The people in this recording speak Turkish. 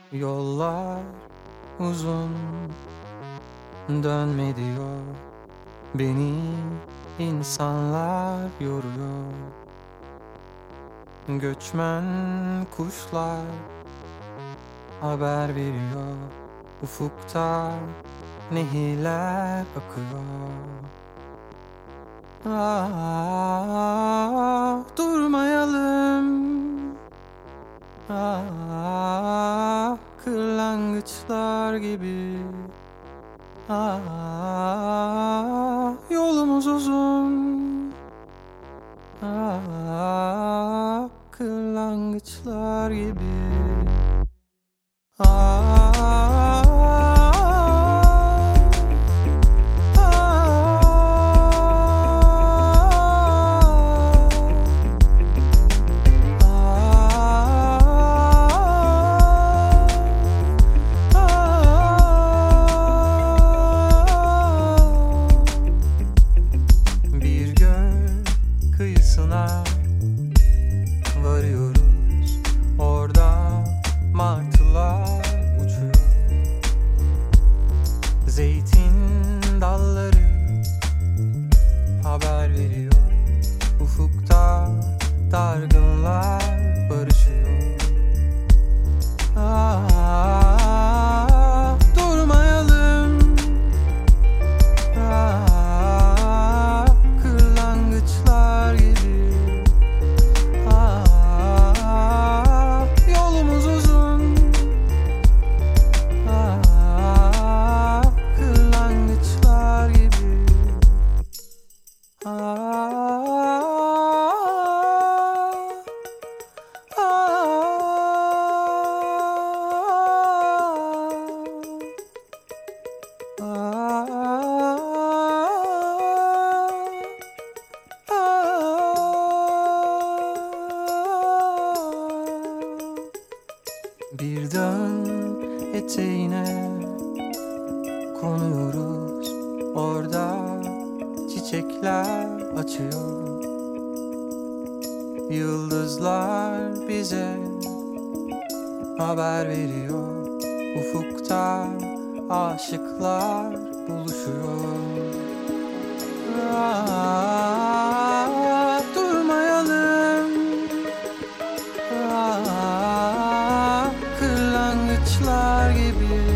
Yollar uzun, dönme diyor. Beni insanlar yoruyor. Göçmen kuşlar haber veriyor. Ufukta nehirler akıyor. Durmayalım. Kırlangıçlar gibi. Yolumuz uzun. Kırlangıçlar gibi. Bir göl kıyısına varıyoruz. Orada martılar uçuyor. Zeytin dalları haber veriyor. Ufukta dargınlar barışıyor. Durmayalım. Kırlangıçlar gibi. Yolumuz uzun. Kırlangıçlar gibi. Bir dağın eteğine konuyoruz. Orada çiçekler açıyor. Yıldızlar bize haber veriyor. Ufukta aşıklar buluşuyor. Durmayalım. Kırlangıçlar gibi.